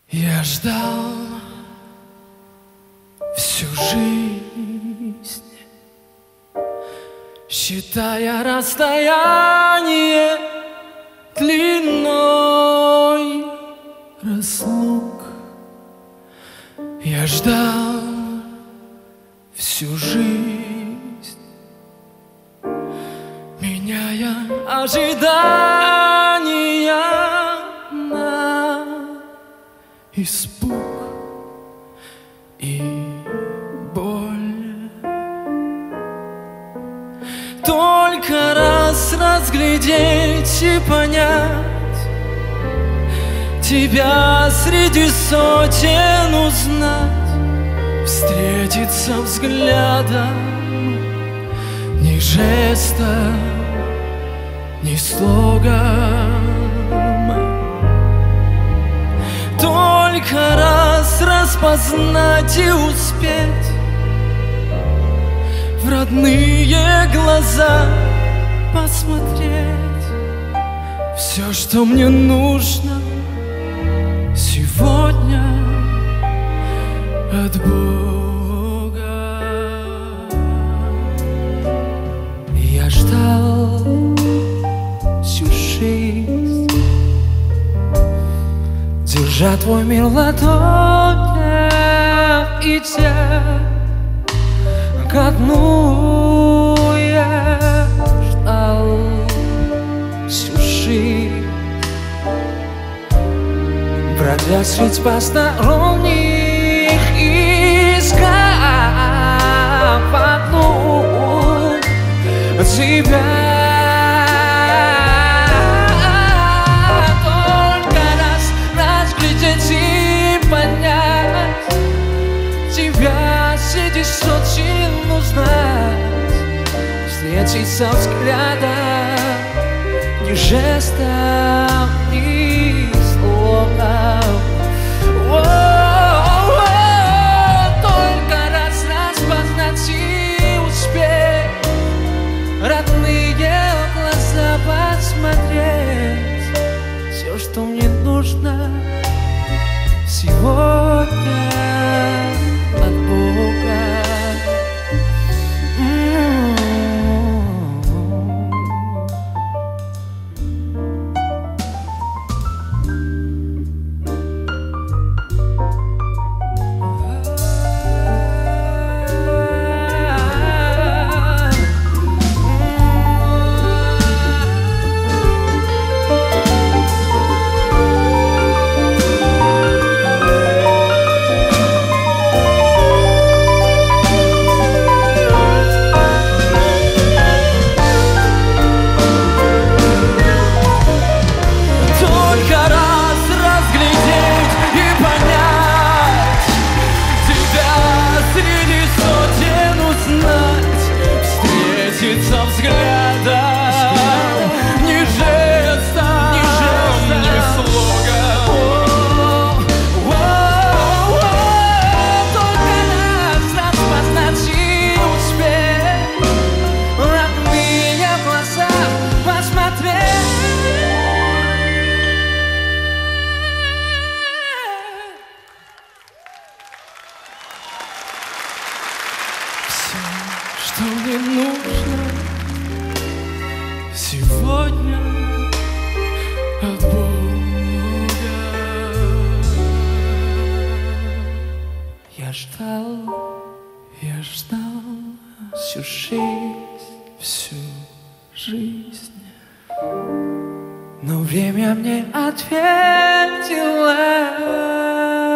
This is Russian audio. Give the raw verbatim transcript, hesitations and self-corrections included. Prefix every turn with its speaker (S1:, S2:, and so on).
S1: Я ждал всю жизнь, считая расстояние длиной разлук. Я ждал всю жизнь, меняя ожидания на испуг и боль. Только раз разглядеть и понять, тебя среди сотен узнать, встретиться взглядом, ни жеста, ни слогом. Только раз распознать и успеть в родные глаза посмотреть. Все, что мне нужно сегодня от Бога. Я ждал всю жизнь, держа твой мир в ладонях, и тебя ко дну я ждал всю жизнь, бродя средь посторонних, искав одну тебя. Только раз разглядеть и понять, тебя среди сотен узнать, встретиться взглядом, ни жестом, ни слогом. Только раз распознать и успеть, родные глаза посмотреть. Все, что мне нужно сегодня от Бога. Что мне нужно сегодня от Бога. Я ждал, я ждал всю жизнь, всю жизнь, но время мне ответило.